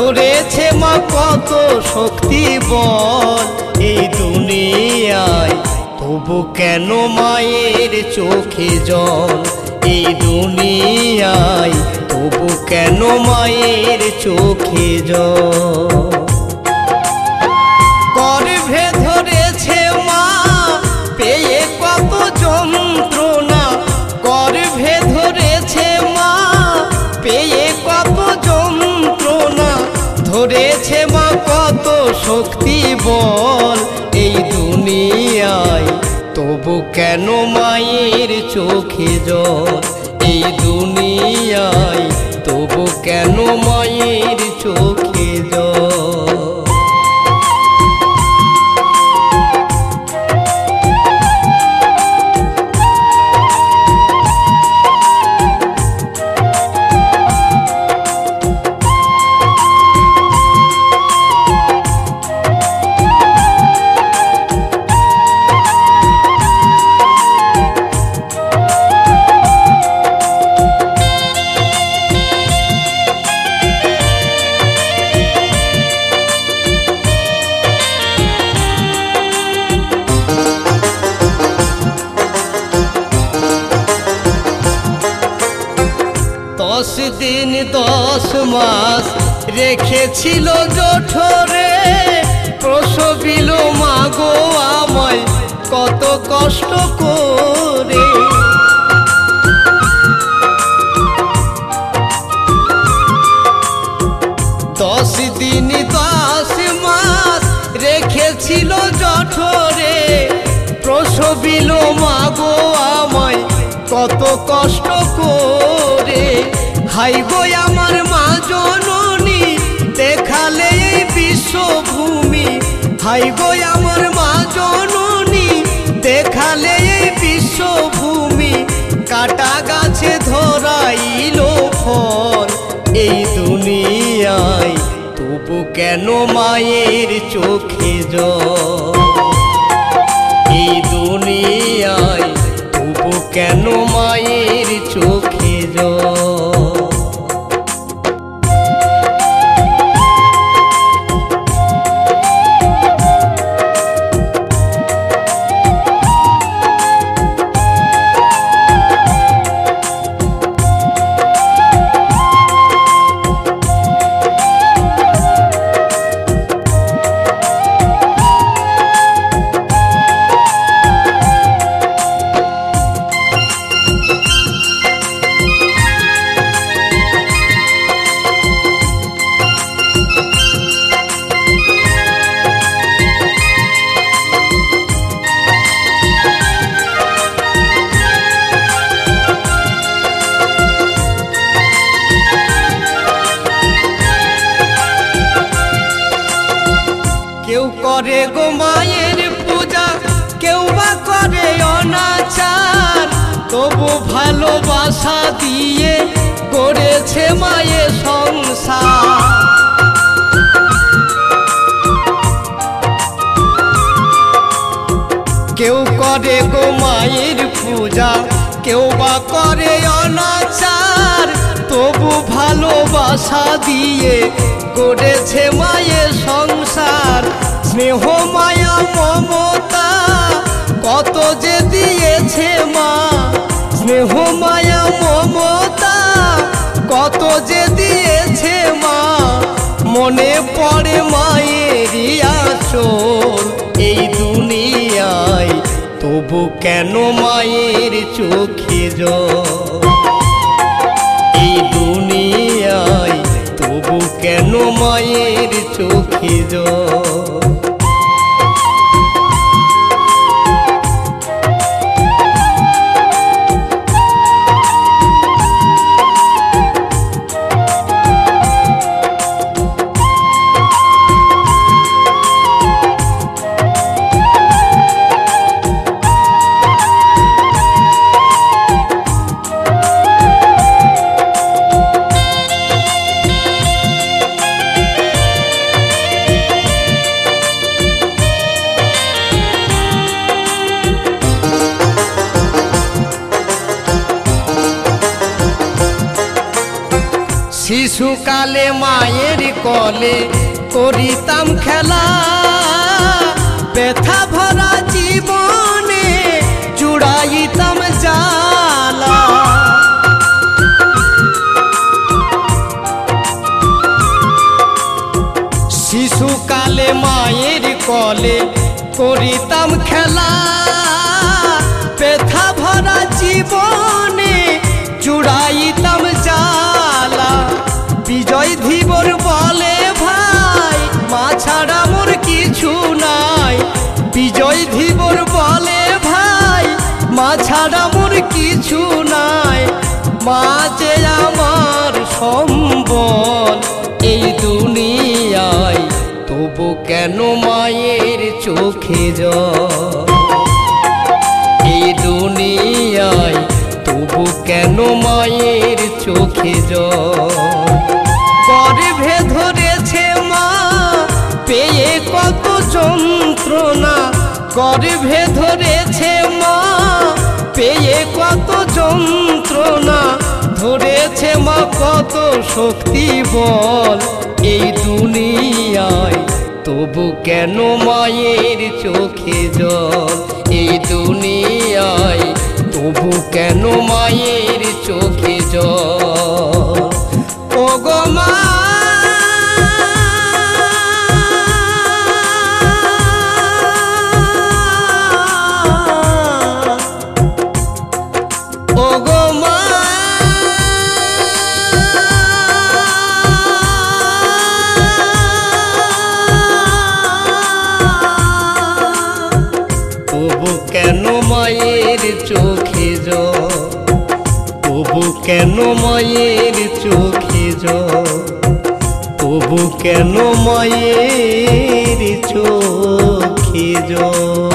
ধরেছে মা কত শক্তি বল এই দুনিয়ায়, তবু কেন মায়ের চোখে জল এই দুনিয়ায়, তবু কেন মায়ের চোখে জল। গর্ভে ধরেছে মা পেয়ে কত যন্ত্রণা, গর্ভে ধরেছে মা পেয়ে কত যন্ত্রণা, ধরেছে মা কত শক্তি বল এই দুনিয়ায়, তবু কেন মায়ের চোখে জল এই দুনিয়ায়, তবু কেন মায়ের চোখে জল। দশ দিন 10 মাস রেখেছিল জঠরে, প্রসবিল মা গো আমায় কত কষ্ট করে। 10 দিন 10 মাস রেখেছিল জঠরে, প্রসবিল মা গো আমায় কত কষ্ট করে। হাই গো আমার মা জননী দেখালে এই বিশ্বভূমি, হাই গো আমার মা জননী দেখালে এই বিশ্বভূমি, কাটা গাছে ধরাইল ফল এই দুনিয়ায়, তবু কেন মায়ের চোখে জল এই দুনিয়ায়, তবু কেন মায়ের চোখে জল। কেউ করে গো মায়ের পূজা, কেউ বা করে অনাচার, তবু ভালোবাসা দিয়ে করেছে মায়ের সংসার। কেউ করে গো মায়ের পূজা, কেউ বা করে অনাচার, তবু ভালোবাসা দিয়ে করেছে মায়ের সংসার। স্নেহ মায়া মমতা কত যে দিয়েছে মা, স্নেহ মায়া মমতা কত যে দিয়েছে মা, মনে পড়ে মায়ের আঁচল এই দুনিয়ায়, তবু কেন মায়ের চোখে জল এই দুনিয়ায়, তবু কেন মায়ের চোখে জল। শিশুকালে মায়ের কলে করিতাম খেলা, ব্যথা ভরা জীবনে জুড়াইতাম জ্বালা। শিশুকালে মায়ের কলে করিতাম খেলা, ব্যথা ভরা জীবনে জুড়াইতাম জ্বালা। বিজয় ধীবর বলে ভাই মা ছাড়া মোর কিছু নাই, বিজয় ধীবর বলে ভাই মা ছাড়া মোর কিছু নাই। মা যে আমার সম্বল এই দুনিয়ায়, তবু কেন মায়ের চোখে জল। এই দুনিয়ায় তবু কেন মায়ের চোখে জল। গর্ভে ধরেছে মা পেয়ে কত যন্ত্রণা, গর্ভে ধরেছে মা পেয়ে কত যন্ত্রণা। ধরেছে মা কত শক্তি বল এই দুনিয়ায়, তবু কেন মায়ের চোখে জল। এই দুনিয়ায় তবু কেন মায়ের চোখে জল। ওগো মা ওগো মা তবু কেন মায়ের চোখে জল, তবু কেন মায়ের চোখে জল, তবু কেন মায়ের চোখে জল।